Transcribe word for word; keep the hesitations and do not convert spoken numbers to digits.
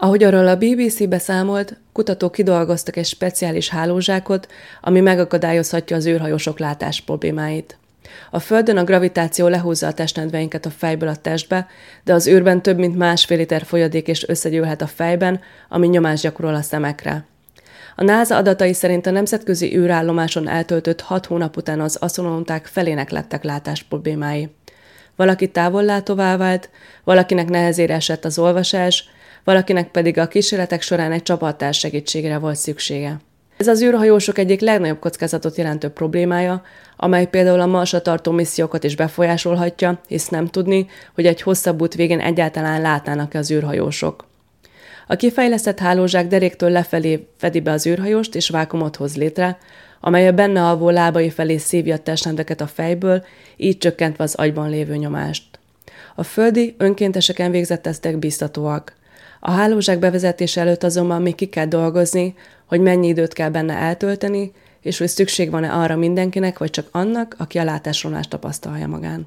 Ahogy arról a bé bé cé beszámolt, kutatók kidolgoztak egy speciális hálózsákot, ami megakadályozhatja az űrhajósok látás problémáit. A Földön a gravitáció lehúzza a testnedveinket a fejből a testbe, de az űrben több mint másfél liter folyadék is összegyűlhet a fejben, ami nyomást gyakorol a szemekre. A NASA adatai szerint a nemzetközi űrállomáson eltöltött hat hónap után az asztronauták felének lettek látás problémái. Valaki távollátóvá vált, valakinek nehezére esett az olvasás, valakinek pedig a kísérletek során egy csapattárs segítségére volt szüksége. Ez az űrhajósok egyik legnagyobb kockázatot jelentő problémája, amely például a Marsra tartó missziókat is befolyásolhatja, hisz nem tudni, hogy egy hosszabb út végén egyáltalán látnának-e az űrhajósok. A kifejlesztett hálózsák deréktől lefelé fedi be az űrhajóst és vákuumot hoz létre, amely a benne alvó lábai felé szívja a testnedveket a fejből, így csökkentve az agyban lévő nyomást. A földi, önkénteseken végzett tesztek biztatóak. A hálózsák bevezetése előtt azonban még ki kell dolgozni, hogy mennyi időt kell benne eltölteni, és hogy szükség van-e arra mindenkinek, vagy csak annak, aki a látásromlást tapasztalja magán.